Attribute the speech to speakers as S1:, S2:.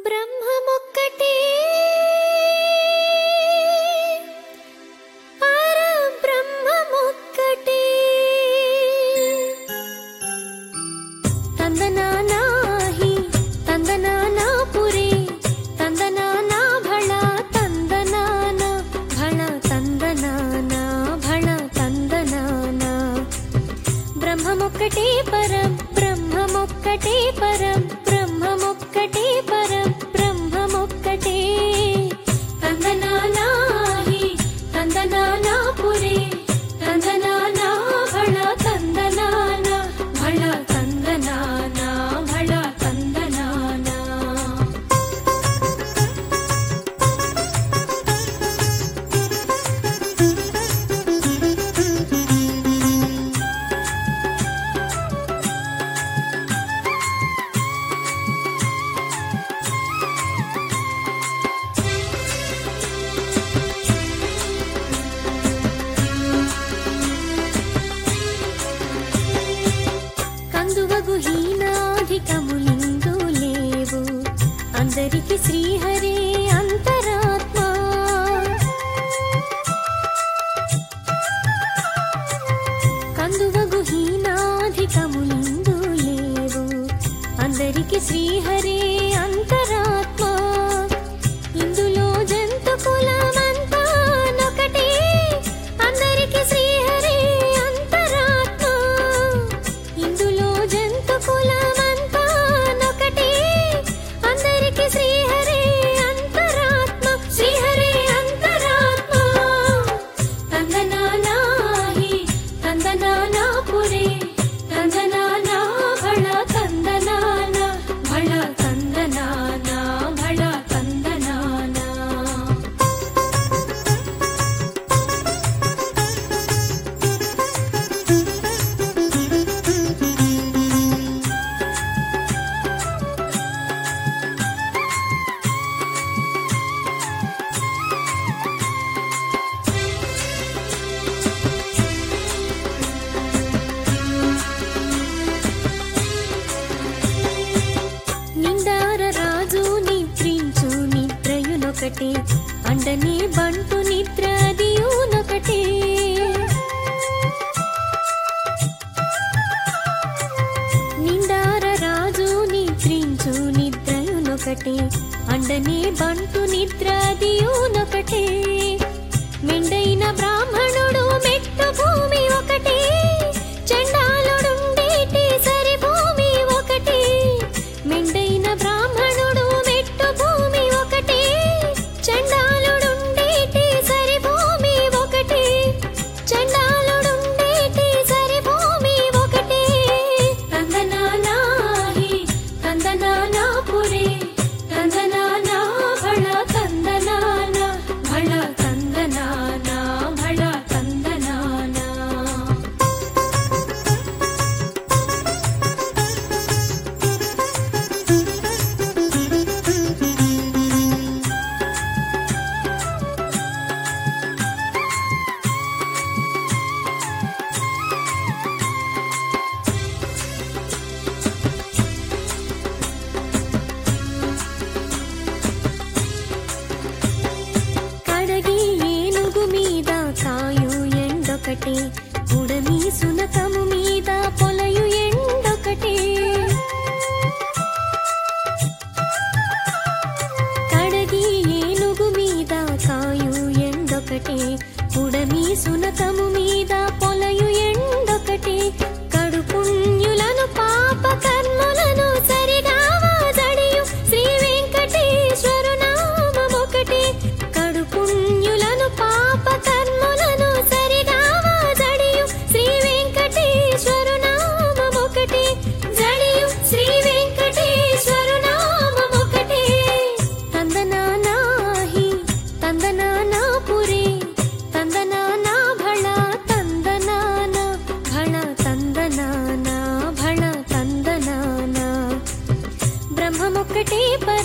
S1: బ్రహ్మమొక్కటే పరబ్రహ్మమొక్కటే తందనానాహి తందనానా పురే తందనానా భళ తందనానా భళ తందనానా భళ తందనానా బ్రహ్మమొక్కటే పరం బ్రహ్మమొక్కటే పరం బ్రహ్మమొక్కటే పరం బ్రహ్మమొక్కటే తందనానాహి తందనానా పురే తందనానా భళ తందనానా భళ తందనానా భళ తందనానా కందువగు హీనాధికములిందు లేవు అందరికి శ్రీహరే అంతరాత్మ కందువగు హీనాధికములిందు లేవు అందరికి శ్రీహరే అంతరాత్మ ఇందులో జంతు కులమంతా నొకటే అందరికి శ్రీహరే అంతరాత్మ ఇందులో జంతు కులమంతా నొకటే అందరికి శ్రీహరే అంతరాత్మ శ్రీహరే అంతరాత్మ తందనానాహి తందనానా పురే తందనానా భళ తందనానా భళ తందనానా భళ తందనానా నిండార రాజు నిద్రించు నిద్రయునొకటే అండనే బంటు నిద్ర అదియునొకటే నిండార రాజు నిద్రించు నిద్రయునొకటే అండనే బంటు నిద్ర అదియునొకటే మెండైన బ్రాహ్మణుడు మెట్టు భూమి ఒకటే చండాలుడుండేటి సరి భూమి ఒకటే మెండైన బ్రాహ్మణుడు మెట్టు భూమి ఒకటే చండాలుడుండేటి సరి భూమి ఒకటే చండాలుడుండేటి సరి భూమి ఒకటే తందనానాహి తందనానా పురే తందనానా భళ తందనానా భళ తందనానా భళ తందనానా కడగి ఏనుగు మీద కాయు ఎండొకటే ఉడమి సునకము మీద పొలయు ఎండొకటే కడగి ఏనుగు మీద కాయు ఎండొకటే ఉడమి సునకము మీద పొలయు ఎండొకటే కడు పుణ్యులను పాప కర్ములను సరిగావా జడియు శ్రీ వెంకటేశ్వరు నామమొకటే కడు పుణ్యులను పాప కర్ములను సరిగావా జడియు శ్రీ వెంకటేశ్వరు నామమొకటే జడియు శ్రీ వెంకటేశ్వరు నామమొకటే తందనానాహి తందనానా పురే తందనానా భళ తందనానా భళ తందనానా భళ తందనానా బ్రహ్మమొక్కటే